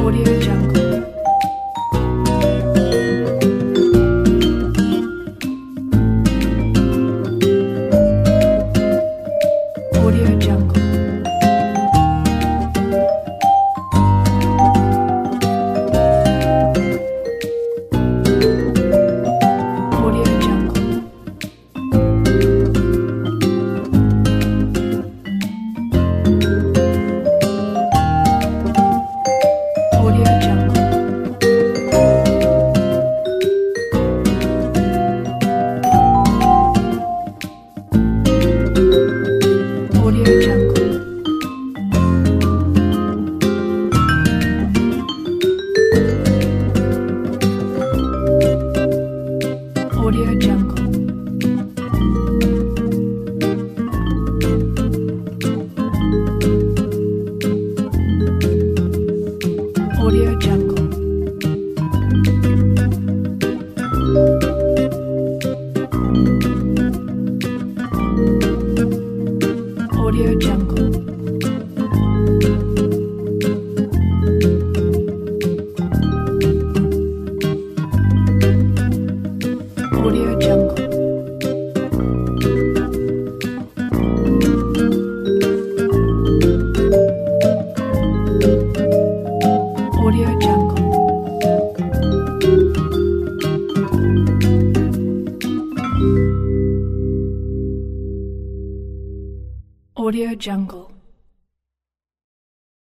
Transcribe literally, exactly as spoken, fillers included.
Audio Jungle. Audio Jungle. Audio Jungle. Audio Jungle. Audio Jungle. Audio Jungle. Audio Jungle. Audio Jungle. Audio Jungle. Audio Jungle. Audio Jungle.